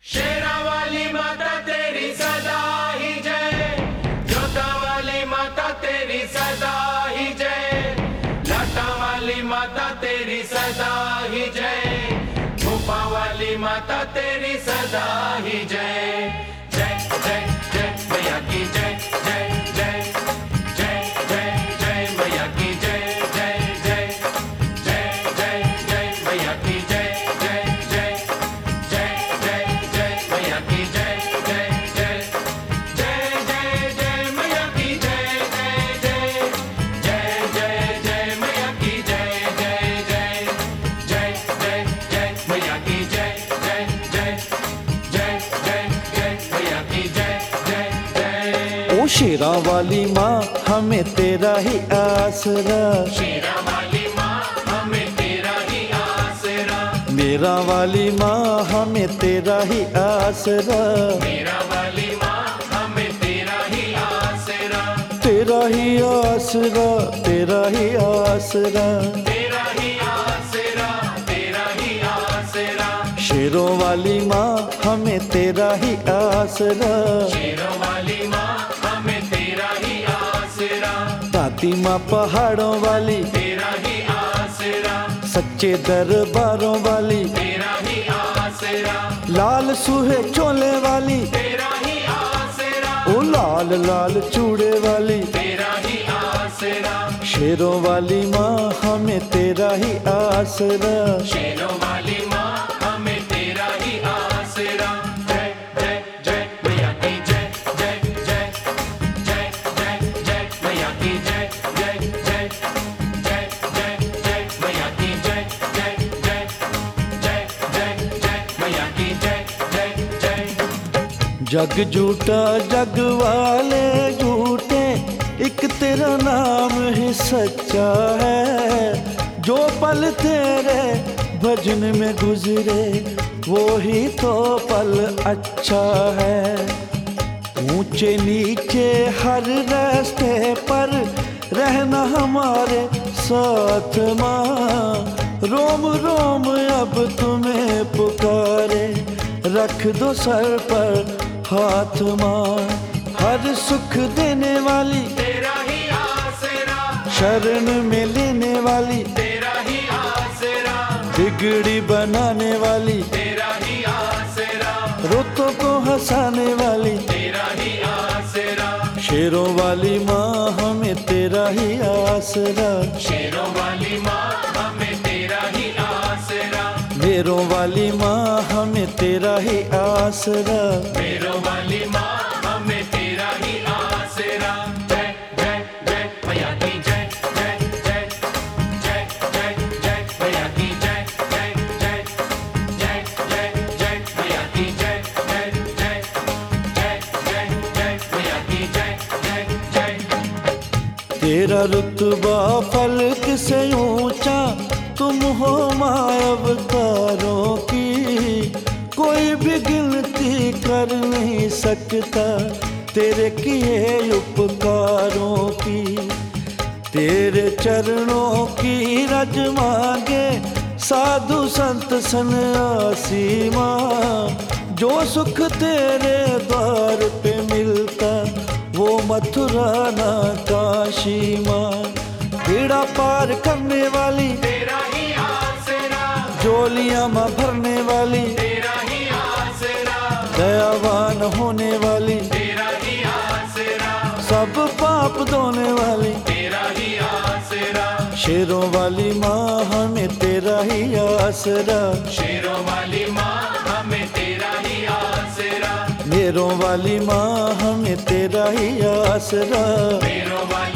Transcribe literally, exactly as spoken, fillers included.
शेरा वाली माता तेरी सदा ही जय, जोता वाली माता तेरी सदा ही जय, लाटा वाली माता तेरी सदा ही जय, भूपा वाली माता तेरी सदा ही जय। जय जय जय मैया की जय, जय जय जय जय जय मैया की जय, जय जय जय जय जय मैया की जय, जय जय जय जय जय मैया की जय, जय जय जय जय जय मैया की जय, जय जय जय जय जय मैया की जय, जय जय जय जय जय मैया की जय, जय जय जय जय जय मैया की जय, जय जय। ओ शेरा वाली माँ हमें तेरा ही आसरा, शेरा वाली माँ हमें तेरा ही आसरा, मेरा वाली माँ हमें तेरा ही आसरा, मेरा वाली माँ हमें तेरा ही आसरा, तेरा ही आसरा, तेरा ही आसरा। तेरा ही आसरा, तेरा ही आसरा, शेरों वाली माँ हमें तेरा ही आसरा, शेरों वाली माँ हमें तेरा ही आसरा, दाती माँ पहाड़ों वाली, तेरा ही आसरा, सच्चे दरबारों वाली, तेरा ही आसरा, लाल सूहे चोले वाली, तेरा ही आसरा, ओ लाल लाल चूड़े वाली। तेरा ही आसरा, शेरों वाली माँ हमें तेरा ही आसरा, शेरों वाली माँ हमें तेरा ही आसरा। जय जय जय मैया की जय, जय जय जय जय जय मैया की जय, जय जय जय जय जय मैया की जय, जय जय जय जय जय मैया की जय, जय जय। जग झूठा जग वाले झूठे, एक तेरा नाम ही सच्चा है। जो पल तेरे भजन में गुजरे वो ही तो पल अच्छा है। ऊंचे नीचे हर रास्ते पर रहना हमारे साथ माँ, रोम रोम अब तुम्हें पुकारे, रख दो सर पर हाथ माँ। हर सुख देने वाली, तेरा ही आसरा, शरण में लेने वाली, तेरा ही आसरा, बिगड़ी बनाने वाली, तेरा ही आसरा, रोतों को हंसाने वाली, तेरा ही आसरा, शेरों वाली माँ हमें तेरा ही आसरा, शेरों वाली माँ हमें तेरा ही आसरा, मेरों वाली माँ हमें तेरा ही आसरा। मेरों वाली माँ हमें तेरा ही आसरा। जय जय जय मैया की जय, जय जय जय जय जय मैया की जय, जय जय जय जय जय मैया की जय, जय जय जय जय जय मैया की जय, जय जय। तेरा रुतबा फलक से ऊंचा, तुम हो माँ अवतारों की, कोई भी गिनती कर नहीं सकता तेरे किए उपकारों की। तेरे चरणों की रज मांगे साधु संत सन्यासी माँ, जो सुख तेरे द्वार पे मिलता वो मथुरा ना काशी माँ। बेड़ा पार करने वाली, तेरा ही आसरा, जोलियां माँ भरने वाली, तेरा ही आसरा, दयावान होने वाली, तेरा ही आसरा, सब पाप धोने वाली, तेरा ही आसरा, शेरों वाली माँ हमें तेरा ही आसरा, शेरों वाली माँ हमें तेरा ही आसरा, मेरों वाली माँ हमें तेरा ही आसरा। मेरों वाली